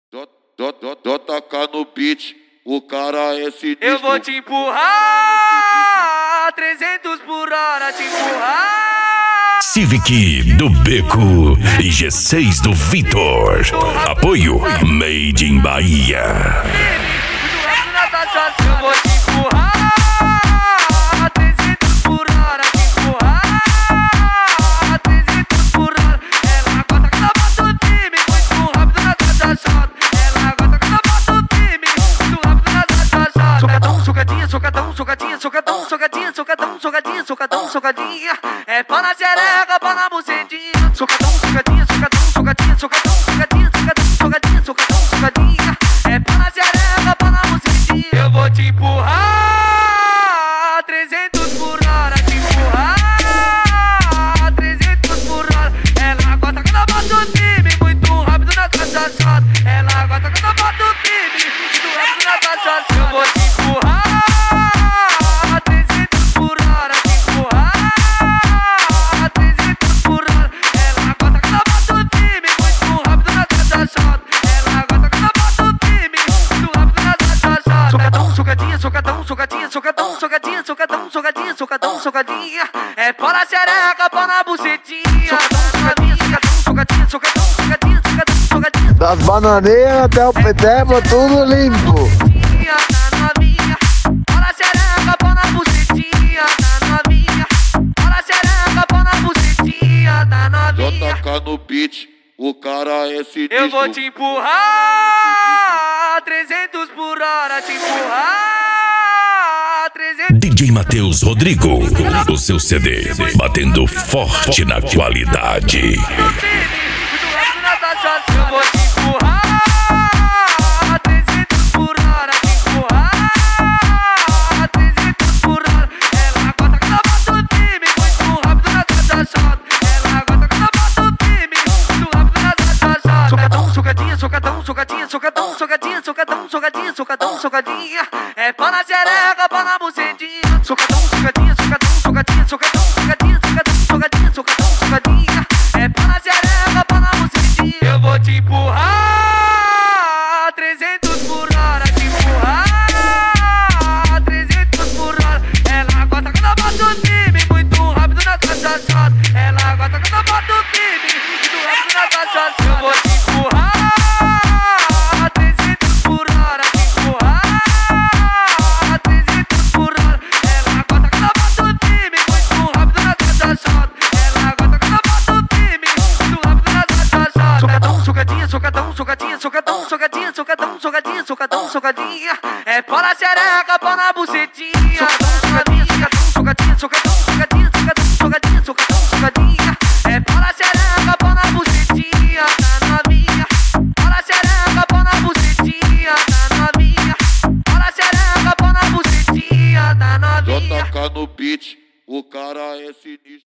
Dó tacar no beat, o cara é sinistro. Eu vou te empurrar 300 por hora, te empurrar. Civic do Beco e G6 do Vitor. Apoio Made in Bahia. Eu vou te empurrar 300 por hora, te empurrar 300 por hora. Ela gosta quando eu boto o time muito rápido na taxa. Ela gosta quando eu boto o time muito rápido na taxa. Socadão, socadinha, socadão, socadinha, socadão, socadinha, socadão, socadinha, socadão, socadinha. É pá na xereca, pá na bucetinha. Socadão, socadinha, socadão, socadinha, socadão, socadinha, socadão, socadinha, socadão, socadinha. É pá na xereca, pá na bucetinha. Eu vou te empurrar 300 por hora, te empurrar 300 por hora. Ela gosta quando eu boto o time muito rápido na taxa. Ela gosta quando eu boto o time muito rápido na taxa. Eu vou te empurrar 300 por hora, te empurrar 300 por hora. Ela gosta quando eu boto o time muito rápido na taxa. Ela gosta quando eu boto o time muito rápido na taxa. Socadão, socadinha, socadão, socadinha, socadão, socadinha, socadão, socadinha, socadão, socadinha. É pá na xereca, pá na bucetinha. Socadão, socadinha, socadão, socadinha, socadão, socadinha. Das bananeiras até o peteco, tudo limpo. Na novinha, pá na xereca, pá na bucetinha. Na novinha, pá na xereca, pá na bucetinha. Na Dó novinha. tacar no beat, o cara é sinistro. Eu vou te empurrar 300 por hora, te empurrar 300. DJ Matheus Rodrigo, o seu CD batendo forte na qualidade. Eu vou te empurrar 300 por hora, te empurrar 300 por hora. Ela gosta quando eu boto o time muito rápido na taxa. Ela gosta quando eu boto o time muito rápido na taxa. Socadão, socadinha, socadão, socadinha, socadão, socadinha, socadão, socadinha, socadão, socadinha. É pá na xereca, pá na bucetinha. Socadão, socadinha, socadão, socadinha, socadão, socadinha, socadão, socadinha, socadão, socadinha. É pá na xereca, pá na bucetinha. Eu vou te empurrar 300 por hora, te empurrar 300 por hora. Ela gosta quando eu boto o time muito rápido na taxa. Ela gosta quando eu boto o time muito rápido na taxa. Eu vou te empurrar 300 por hora, te empurrar 300 por hora. Ela gosta quando eu boto o time muito rápido na taxa. Ela gosta quando eu boto o time muito rápido na taxa. Socadão, socadinha, socadão, socadinha, socadão, socadinha, socadão, socadinha, socadão, socadinha. É pá na xereca, pá na bucetinha. Socadão, socadinha, socadão, socadinha, socadão, socadinha, socadão, socadinha. É pá na xereca, pá na bucetinha. Na novinha, pá na xereca, pá na bucetinha. Na novinha, pá na xereca, pá na bucetinha. Na Dó novinha. tacar no beat, o cara é sinistro.